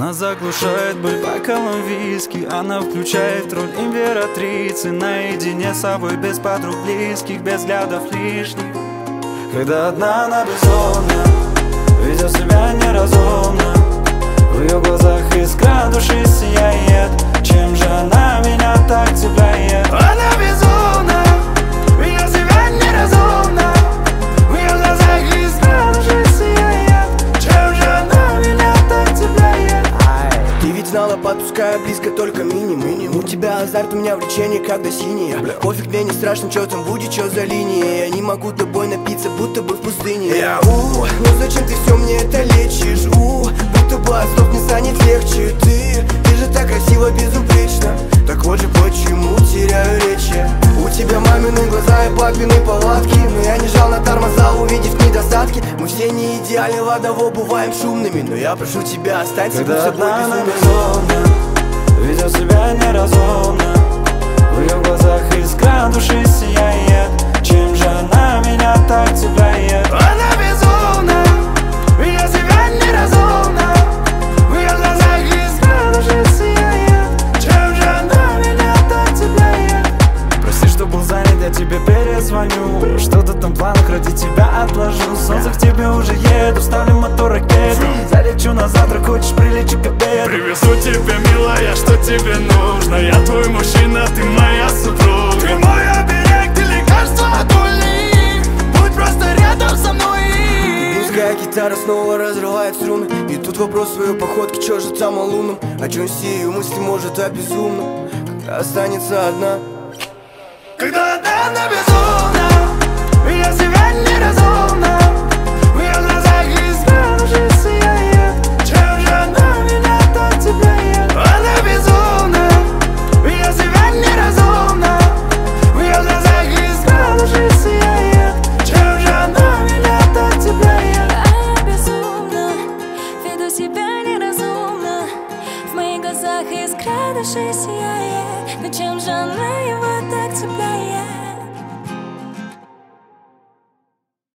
Она заглушает боль бокалом виски. Она включает роль императрицы. Наедине с собой, без подруг близких, без взглядов лишних. Когда одна она безумна, ведет себя неразумно. В ее глазах искра души сияет. Чем же она меня так цепляет? Она безумна, ведет себя неразумно. В ее глазах искра души сияет. Чем же она меня так цепляет? Ты ведь знала, подпуская близко только минимум. У тебя азарт, у меня влечение, когда синяя. Пофиг, мне не страшно, что там будет, что за линия. Я не могу тобой напиться, будто бы в пустыне. Ну зачем ты все мне это лечишь? Будто бы от слов не станет легче. Ты же так красиво, безупречно. Так вот же почему теряю речи. У тебя мамины глаза и папины повадки. Но я не жал на тормоза, увидев недостатки. Мы все не идеальны, в одного бываем шумными. Но я прошу тебя, останься будь собой безумно. Ведет себя неразумно. В ее глазах искра души сияет. Чем же она меня так цепляет? Она безумна, ведет себя неразумно. В ее глазах искра души сияет. Чем же она меня так цепляет? Прости, что был занят, я тебе перезвоню. Что-то там в планах, ради тебя отложу. Солнце к тебе уже еду, ставлю мотор ракеты. Залечу на завтра, хочешь прилечу к обеду. Привезу тебя, милая, что тебе нужно. Я твой мужчина, ты моя супруга. Ты мой оберег, ты лекарство от боли. Будь просто рядом со мной. Пускай гитара снова разрывает струны. И тут вопрос своей походки, чё же там о лунном? О чем все ее мысли, может, о безумном? Когда останется одна. Когда она безумна, ведет себя неразумно. В ее глазах искра души сияет. Чем же она меня так цепляет? Она безумна, ведет себя неразумно. В ее глазах искра души сияет. Чем же она меня так цепляет? А я безумна, веду себя неразумно. В моих глазах искра души сияет. Но чем же она его так цепляет?